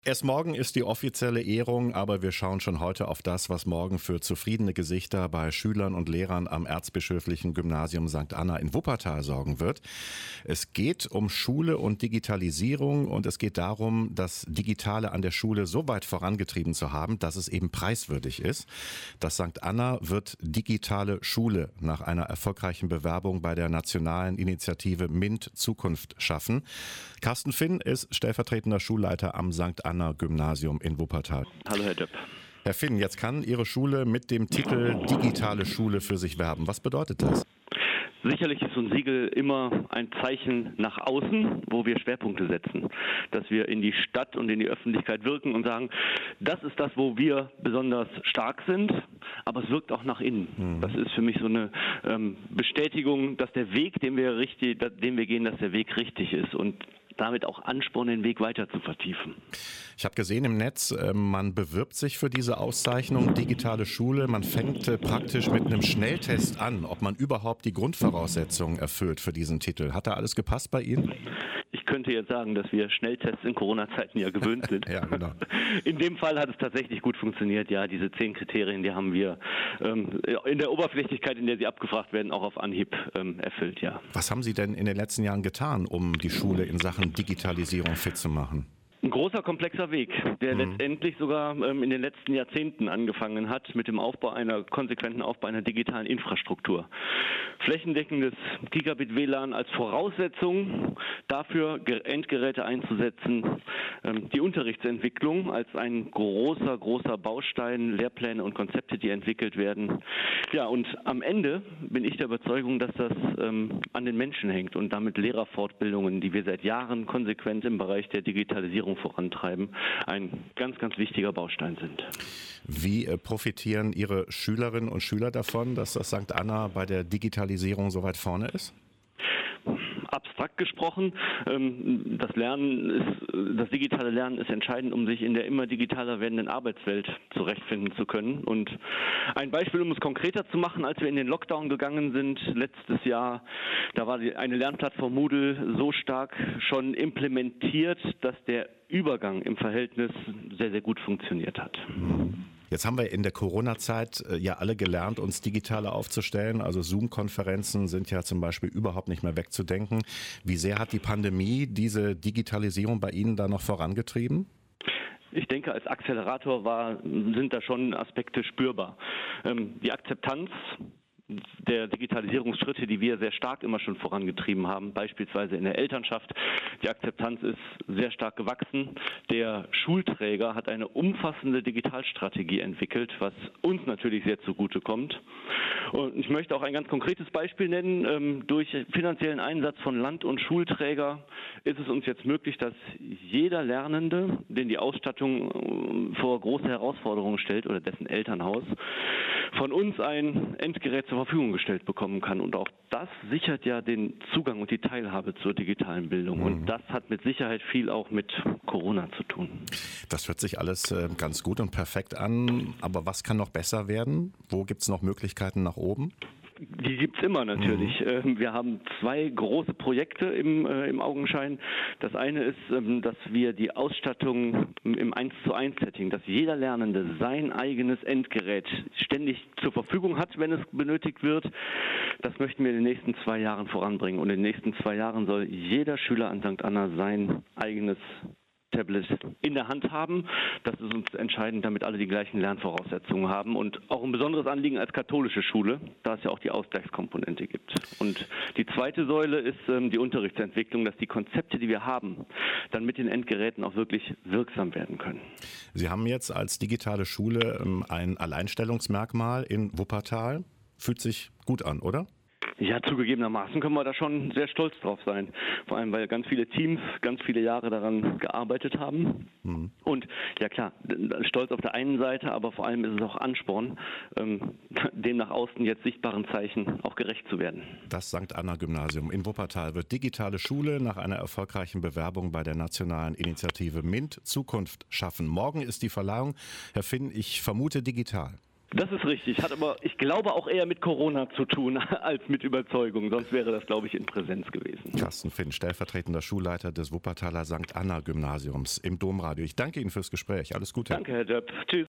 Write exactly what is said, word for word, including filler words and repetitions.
Erst morgen ist die offizielle Ehrung, aber wir schauen schon heute auf das, was morgen für zufriedene Gesichter bei Schülern und Lehrern am Erzbischöflichen Gymnasium Sankt Anna in Wuppertal sorgen wird. Es geht um Schule und Digitalisierung und es geht darum, das Digitale an der Schule so weit vorangetrieben zu haben, dass es eben preiswürdig ist. Das Sankt Anna wird digitale Schule nach einer erfolgreichen Bewerbung bei der nationalen Initiative MINT Zukunft schaffen. Carsten Finn ist stellvertretender Schulleiter am Sankt Anna Gymnasium in Wuppertal. Hallo Herr Döpp. Herr Finn, jetzt kann Ihre Schule mit dem Titel Digitale Schule für sich werben. Was bedeutet das? Sicherlich ist so ein Siegel immer ein Zeichen nach außen, wo wir Schwerpunkte setzen. Dass wir in die Stadt und in die Öffentlichkeit wirken und sagen, das ist das, wo wir besonders stark sind, aber es wirkt auch nach innen. Mhm. Das ist für mich so eine ähm, Bestätigung, dass der Weg, den wir, richtig, den wir gehen, dass der Weg richtig ist und damit auch Ansporn, den Weg weiter zu vertiefen. Ich habe gesehen im Netz, man bewirbt sich für diese Auszeichnung Digitale Schule. Man fängt praktisch mit einem Schnelltest an, ob man überhaupt die Grundvoraussetzungen erfüllt für diesen Titel. Hat da alles gepasst bei Ihnen? Ich könnte jetzt sagen, dass wir Schnelltests in Corona-Zeiten ja gewöhnt sind. Ja, genau. In dem Fall hat es tatsächlich gut funktioniert. Ja, diese zehn Kriterien, die haben wir ähm, in der Oberflächlichkeit, in der sie abgefragt werden, auch auf Anhieb ähm, erfüllt, ja. Was haben Sie denn in den letzten Jahren getan, um die Schule in Sachen Digitalisierung fit zu machen? Ein großer, komplexer Weg, der Mhm. letztendlich sogar ähm, in den letzten Jahrzehnten angefangen hat mit dem Aufbau einer konsequenten Aufbau einer digitalen Infrastruktur. Flächendeckendes Gigabit-W L A N als Voraussetzung dafür, Endgeräte einzusetzen, ähm, die Unterrichtsentwicklung als ein großer, großer Baustein, Lehrpläne und Konzepte, die entwickelt werden. Ja, und am Ende bin ich der Überzeugung, dass das ähm, an den Menschen hängt und damit Lehrerfortbildungen, die wir seit Jahren konsequent im Bereich der Digitalisierung vorantreiben, ein ganz, ganz wichtiger Baustein sind. Wie äh, profitieren Ihre Schülerinnen und Schüler davon, dass das Sankt Anna bei der Digitalisierung so weit vorne ist? Abstrakt gesprochen, ähm, das Lernen ist, das digitale Lernen ist entscheidend, um sich in der immer digitaler werdenden Arbeitswelt zurechtfinden zu können. Und ein Beispiel, um es konkreter zu machen, als wir in den Lockdown gegangen sind letztes Jahr, da war die, eine Lernplattform Moodle so stark schon implementiert, dass der Übergang im Verhältnis sehr, sehr gut funktioniert hat. Jetzt haben wir in der Corona-Zeit äh, ja alle gelernt, uns digitaler aufzustellen. Also Zoom-Konferenzen sind ja zum Beispiel überhaupt nicht mehr wegzudenken. Wie sehr hat die Pandemie diese Digitalisierung bei Ihnen da noch vorangetrieben? Ich denke, als Accelerator war, sind da schon Aspekte spürbar. Ähm, die Akzeptanz der Digitalisierungsschritte, die wir sehr stark immer schon vorangetrieben haben, beispielsweise in der Elternschaft. Die Akzeptanz ist sehr stark gewachsen. Der Schulträger hat eine umfassende Digitalstrategie entwickelt, was uns natürlich sehr zugutekommt. Und ich möchte auch ein ganz konkretes Beispiel nennen. Durch finanziellen Einsatz von Land- und Schulträger ist es uns jetzt möglich, dass jeder Lernende, den die Ausstattung vor große Herausforderungen stellt oder dessen Elternhaus, von uns ein Endgerät zur Verfügung gestellt bekommen kann. Und auch das sichert ja den Zugang und die Teilhabe zur digitalen Bildung. Mhm. Und das hat mit Sicherheit viel auch mit Corona zu tun. Das hört sich alles äh, ganz gut und perfekt an. Aber was kann noch besser werden? Wo gibt es noch Möglichkeiten nach oben? Die gibt's immer natürlich. Mhm. Wir haben zwei große Projekte im, äh, im Augenschein. Das eine ist, ähm, dass wir die Ausstattung im eins zu eins Setting, dass jeder Lernende sein eigenes Endgerät ständig zur Verfügung hat, wenn es benötigt wird. Das möchten wir in den nächsten zwei Jahren voranbringen. Und in den nächsten zwei Jahren soll jeder Schüler an Sankt Anna sein eigenes Tablet in der Hand haben. Das ist uns entscheidend, damit alle die gleichen Lernvoraussetzungen haben und auch ein besonderes Anliegen als katholische Schule, da es ja auch die Ausgleichskomponente gibt. Und die zweite Säule ist ähm, die Unterrichtsentwicklung, dass die Konzepte, die wir haben, dann mit den Endgeräten auch wirklich wirksam werden können. Sie haben jetzt als digitale Schule ähm, ein Alleinstellungsmerkmal in Wuppertal. Fühlt sich gut an, oder? Ja, zugegebenermaßen können wir da schon sehr stolz drauf sein. Vor allem, weil ganz viele Teams ganz viele Jahre daran gearbeitet haben. Mhm. Und ja klar, stolz auf der einen Seite, aber vor allem ist es auch Ansporn, ähm, dem nach außen jetzt sichtbaren Zeichen auch gerecht zu werden. Das Sankt Anna Gymnasium in Wuppertal wird digitale Schule nach einer erfolgreichen Bewerbung bei der nationalen Initiative MINT Zukunft schaffen. Morgen ist die Verleihung. Herr Finn, ich vermute digital. Das ist richtig, hat aber, ich glaube, auch eher mit Corona zu tun als mit Überzeugung. Sonst wäre das, glaube ich, in Präsenz gewesen. Carsten Finn, stellvertretender Schulleiter des Wuppertaler Sankt Anna Gymnasiums im Domradio. Ich danke Ihnen fürs Gespräch. Alles Gute. Danke, Herr Döpp. Tschüss.